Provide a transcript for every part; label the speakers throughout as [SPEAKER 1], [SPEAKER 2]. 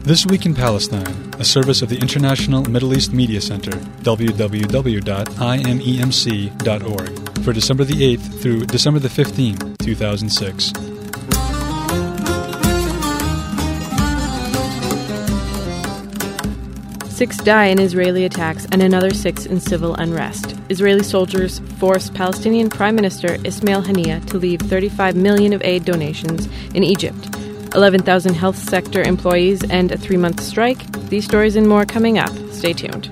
[SPEAKER 1] This Week in Palestine, a service of the International Middle East Media Center, www.imemc.org, for December the 8th through December the 15th, 2006.
[SPEAKER 2] Six die in Israeli attacks and another 6 in civil unrest. Israeli soldiers forced Palestinian Prime Minister Ismail Haniyeh to leave $35 million of aid donations in Egypt. 11,000 health sector employees end a 3-month strike. These stories and more coming up. Stay tuned.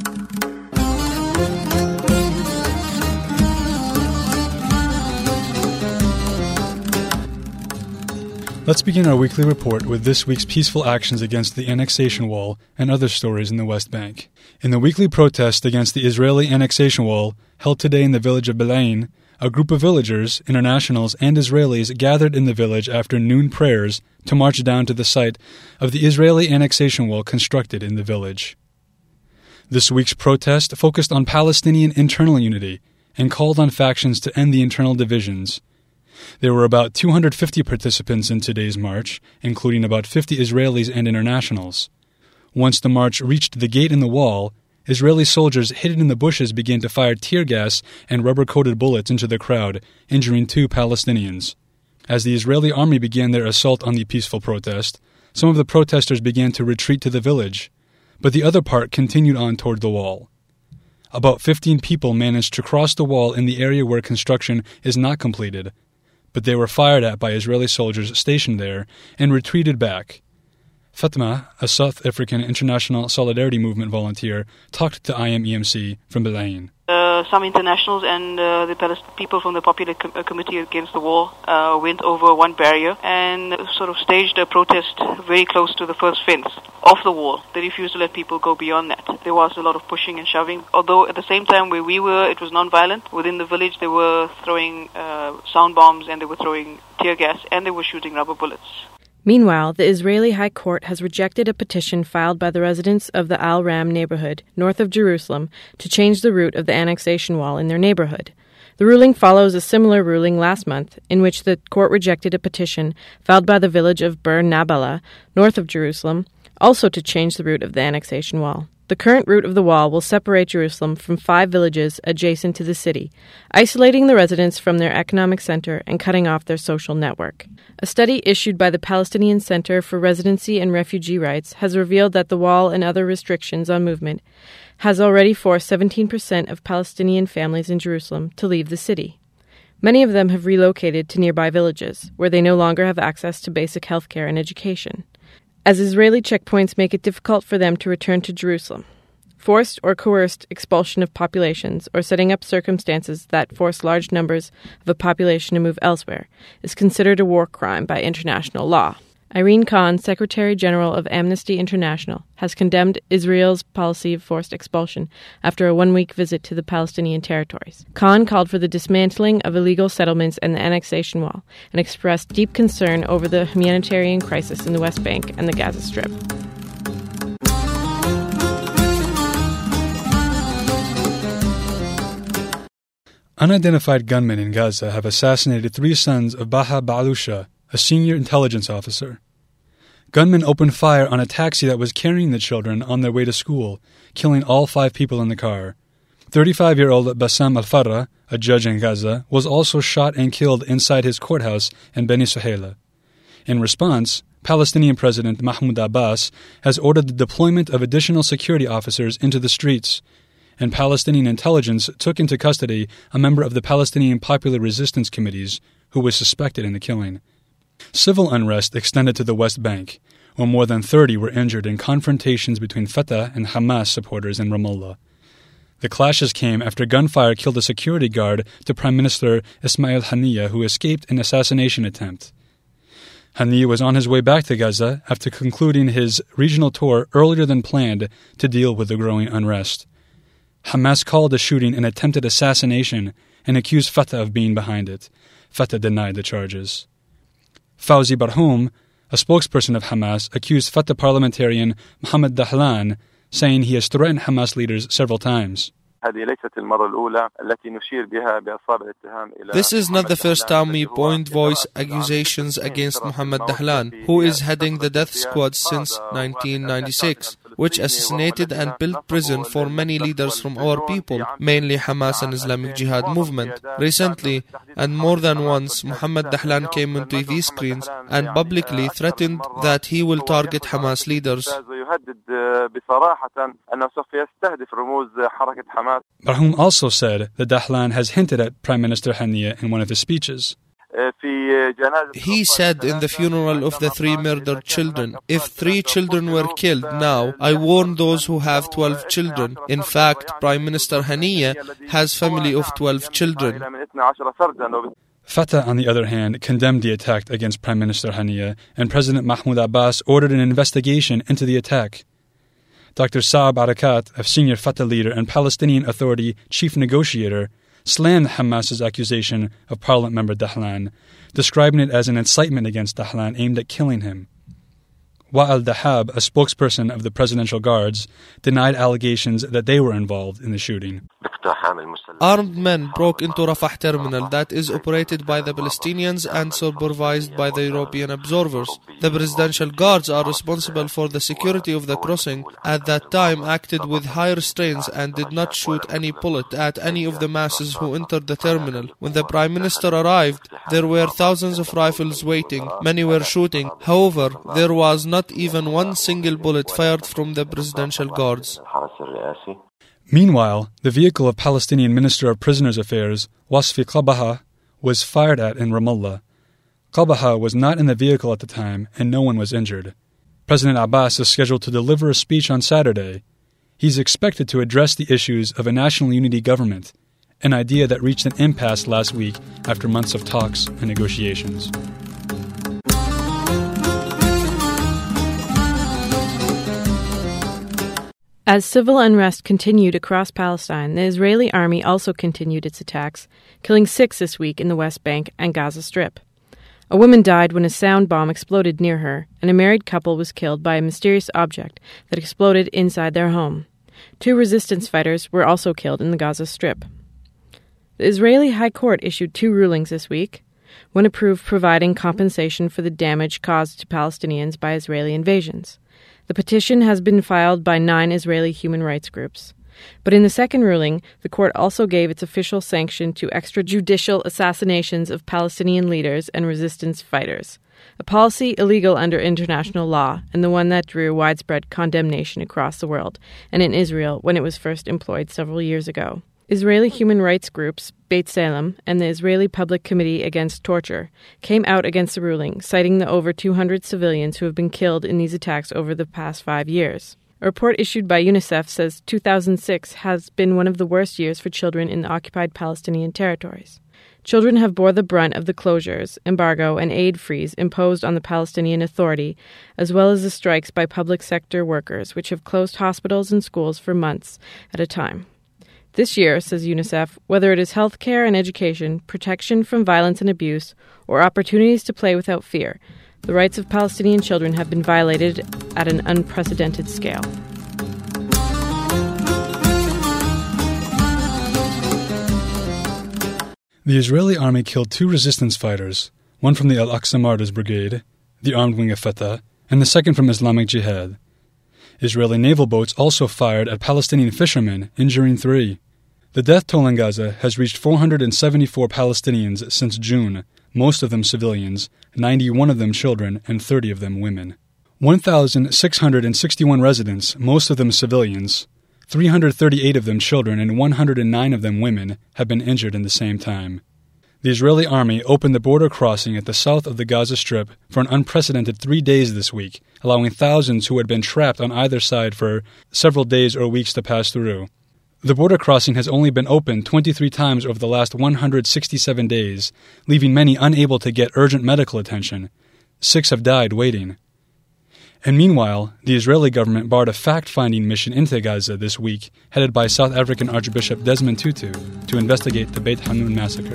[SPEAKER 1] Let's begin our weekly report with this week's peaceful actions against the annexation wall and other stories in the West Bank. In the weekly protest against the Israeli annexation wall, held today in the village of Belain, a group of villagers, internationals, and Israelis gathered in the village after noon prayers to march down to the site of the Israeli annexation wall constructed in the village. This week's protest focused on Palestinian internal unity and called on factions to end the internal divisions. There were about 250 participants in today's march, including about 50 Israelis and internationals. Once the march reached the gate in the wall, Israeli soldiers hidden in the bushes began to fire tear gas and rubber-coated bullets into the crowd, injuring 2 Palestinians. As the Israeli army began their assault on the peaceful protest, some of the protesters began to retreat to the village, but the other part continued on toward the wall. About 15 people managed to cross the wall in the area where construction is not completed, but they were fired at by Israeli soldiers stationed there and retreated back. Fatma, a South African International Solidarity Movement volunteer, talked to IMEMC from Belain.
[SPEAKER 3] Some internationals and the people from the Popular Committee Against the Wall went over one barrier and sort of staged a protest very close to the first fence of the wall. They refused to let people go beyond that. There was a lot of pushing and shoving, although at the same time where we were, it was non-violent. Within the village, they were throwing sound bombs and they were throwing tear gas and they were shooting rubber bullets.
[SPEAKER 2] Meanwhile, the Israeli High Court has rejected a petition filed by the residents of the Al Ram neighborhood, north of Jerusalem, to change the route of the annexation wall in their neighborhood. The ruling follows a similar ruling last month, in which the court rejected a petition filed by the village of Bur Nabala, north of Jerusalem, also to change the route of the annexation wall. The current route of the wall will separate Jerusalem from 5 villages adjacent to the city, isolating the residents from their economic center and cutting off their social network. A study issued by the Palestinian Center for Residency and Refugee Rights has revealed that the wall and other restrictions on movement has already forced 17% of Palestinian families in Jerusalem to leave the city. Many of them have relocated to nearby villages, where they no longer have access to basic health care and education, as Israeli checkpoints make it difficult for them to return to Jerusalem. Forced or coerced expulsion of populations or setting up circumstances that force large numbers of a population to move elsewhere is considered a war crime by international law. Irene Khan, Secretary General of Amnesty International, has condemned Israel's policy of forced expulsion after a 1-week visit to the Palestinian territories. Khan called for the dismantling of illegal settlements and the annexation wall and expressed deep concern over the humanitarian crisis in the West Bank and the Gaza Strip.
[SPEAKER 1] Unidentified gunmen in Gaza have assassinated 3 sons of Baha Baalusha, a senior intelligence officer. Gunmen opened fire on a taxi that was carrying the children on their way to school, killing all 5 people in the car. 35-year-old Bassam Al-Farra, a judge in Gaza, was also shot and killed inside his courthouse in Beni Suhaila. In response, Palestinian President Mahmoud Abbas has ordered the deployment of additional security officers into the streets, and Palestinian intelligence took into custody a member of the Palestinian Popular Resistance Committees who was suspected in the killing. Civil unrest extended to the West Bank, where more than 30 were injured in confrontations between Fatah and Hamas supporters in Ramallah. The clashes came after gunfire killed a security guard to Prime Minister Ismail Haniyeh, who escaped an assassination attempt. Haniyeh was on his way back to Gaza after concluding his regional tour earlier than planned to deal with the growing unrest. Hamas called the shooting an attempted assassination and accused Fatah of being behind it. Fatah denied the charges. Fawzi Barhoum, a spokesperson of Hamas, accused Fatah parliamentarian Mohammed Dahlan, saying he has threatened Hamas leaders several times.
[SPEAKER 4] This is not the first time we point voice accusations against Mohammed Dahlan, who is heading the death squad since 1996, which assassinated and built prison for many leaders from our people, mainly Hamas and Islamic Jihad movement. Recently, and more than once, Mohammed Dahlan came into TV screens and publicly threatened that he will target Hamas leaders.
[SPEAKER 1] Barhoum also said that Dahlan has hinted at Prime Minister Haniyeh in one of his speeches.
[SPEAKER 4] He said in the funeral of the 3 murdered children, if 3 children were killed now, I warn those who have 12 children. In fact, Prime Minister Haniyeh has family of 12 children.
[SPEAKER 1] Fatah, on the other hand, condemned the attack against Prime Minister Haniyeh, and President Mahmoud Abbas ordered an investigation into the attack. Dr. Saab Arakat, a senior Fatah leader and Palestinian Authority chief negotiator, slammed Hamas's accusation of Parliament member Dahlan, describing it as an incitement against Dahlan aimed at killing him. Wa'al Dahab, a spokesperson of the Presidential Guards, denied allegations that they were involved in the shooting.
[SPEAKER 4] Armed men broke into Rafah terminal that is operated by the Palestinians and supervised by the European observers. The Presidential Guards are responsible for the security of the crossing. At that time acted with high restraints and did not shoot any bullet at any of the masses who entered the terminal. When the Prime Minister arrived, there were thousands of rifles waiting. Many were shooting. However, there was not even one single bullet fired from the Presidential Guards.
[SPEAKER 1] Meanwhile, the vehicle of Palestinian Minister of Prisoners Affairs, Wasfi Qabaha, was fired at in Ramallah. Qabaha was not in the vehicle at the time, and no one was injured. President Abbas is scheduled to deliver a speech on Saturday. He's expected to address the issues of a national unity government, an idea that reached an impasse last week after months of talks and negotiations.
[SPEAKER 2] As civil unrest continued across Palestine, the Israeli army also continued its attacks, killing 6 this week in the West Bank and Gaza Strip. A woman died when a sound bomb exploded near her, and a married couple was killed by a mysterious object that exploded inside their home. 2 resistance fighters were also killed in the Gaza Strip. The Israeli High Court issued 2 rulings this week. One approved providing compensation for the damage caused to Palestinians by Israeli invasions. The petition has been filed by 9 Israeli human rights groups. But in the second ruling, the court also gave its official sanction to extrajudicial assassinations of Palestinian leaders and resistance fighters, a policy illegal under international law and the one that drew widespread condemnation across the world and in Israel when it was first employed several years ago. Israeli human rights groups, Beit Salem, and the Israeli Public Committee Against Torture came out against the ruling, citing the over 200 civilians who have been killed in these attacks over the past 5 years. A report issued by UNICEF says 2006 has been one of the worst years for children in the occupied Palestinian territories. Children have bore the brunt of the closures, embargo, and aid freeze imposed on the Palestinian Authority, as well as the strikes by public sector workers, which have closed hospitals and schools for months at a time. This year, says UNICEF, whether it is health care and education, protection from violence and abuse, or opportunities to play without fear, the rights of Palestinian children have been violated at an unprecedented scale.
[SPEAKER 1] The Israeli army killed 2 resistance fighters, one from the Al-Aqsa Martyrs Brigade, the armed wing of Fatah, and the second from Islamic Jihad. Israeli naval boats also fired at Palestinian fishermen, injuring 3. The death toll in Gaza has reached 474 Palestinians since June, most of them civilians, 91 of them children, and 30 of them women. 1,661 residents, most of them civilians, 338 of them children, and 109 of them women, have been injured in the same time. The Israeli army opened the border crossing at the south of the Gaza Strip for an unprecedented 3 days this week, allowing thousands who had been trapped on either side for several days or weeks to pass through. The border crossing has only been opened 23 times over the last 167 days, leaving many unable to get urgent medical attention. 6 have died waiting. And meanwhile, the Israeli government barred a fact-finding mission into Gaza this week, headed by South African Archbishop Desmond Tutu, to investigate the Beit Hanun massacre.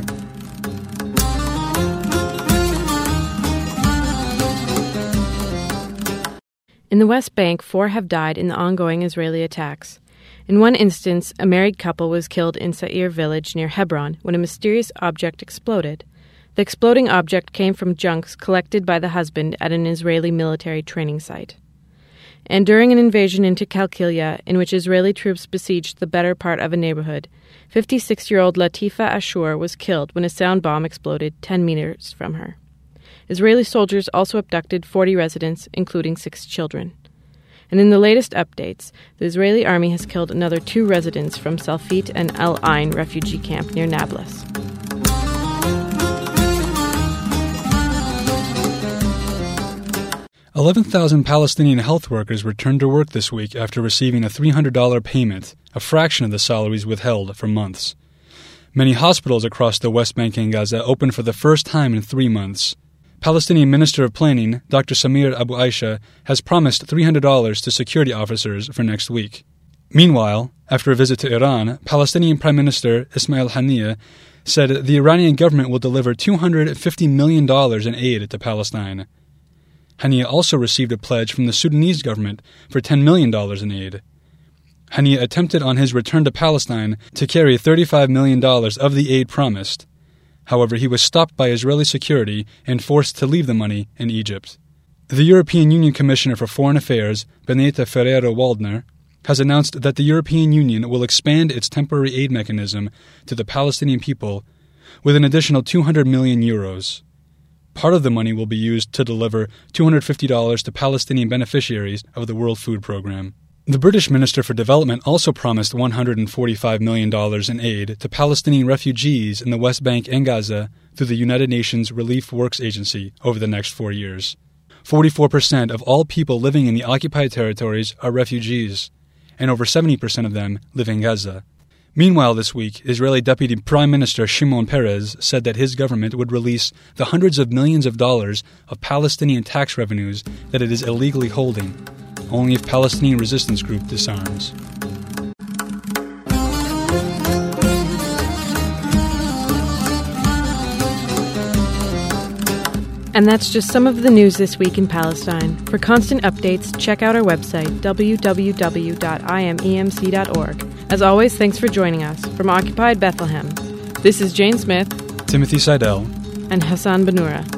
[SPEAKER 2] In the West Bank, 4 have died in the ongoing Israeli attacks. In one instance, a married couple was killed in Sa'ir village near Hebron when a mysterious object exploded. The exploding object came from junks collected by the husband at an Israeli military training site. And during an invasion into Kalkilia, in which Israeli troops besieged the better part of a neighborhood, 56-year-old Latifa Ashur was killed when a sound bomb exploded 10 meters from her. Israeli soldiers also abducted 40 residents, including 6 children. And in the latest updates, the Israeli army has killed another 2 residents from Salfit and El Ain refugee camp near Nablus.
[SPEAKER 1] $11,000 Palestinian health workers returned to work this week after receiving a $300 payment, a fraction of the salaries withheld for months. Many hospitals across the West Bank and Gaza opened for the first time in 3 months. Palestinian Minister of Planning, Dr. Samir Abu Aisha, has promised $300 to security officers for next week. Meanwhile, after a visit to Iran, Palestinian Prime Minister Ismail Haniyeh said the Iranian government will deliver $250 million in aid to Palestine. Haniyeh also received a pledge from the Sudanese government for $10 million in aid. Haniyeh attempted on his return to Palestine to carry $35 million of the aid promised. However, he was stopped by Israeli security and forced to leave the money in Egypt. The European Union Commissioner for Foreign Affairs, Benedetta Ferrero-Waldner, has announced that the European Union will expand its temporary aid mechanism to the Palestinian people with an additional €200 million. Part of the money will be used to deliver $250 to Palestinian beneficiaries of the World Food Programme. The British Minister for Development also promised $145 million in aid to Palestinian refugees in the West Bank and Gaza through the United Nations Relief Works Agency over the next 4 years. 44% of all people living in the occupied territories are refugees, and over 70% of them live in Gaza. Meanwhile, this week, Israeli Deputy Prime Minister Shimon Peres said that his government would release the hundreds of millions of dollars of Palestinian tax revenues that it is illegally holding, only if Palestinian resistance group disarms.
[SPEAKER 2] And that's just some of the news this week in Palestine. For constant updates, check out our website, www.imemc.org. As always, thanks for joining us. From Occupied Bethlehem, this is Jane Smith,
[SPEAKER 1] Timothy Seidel,
[SPEAKER 2] and Hassan Banura.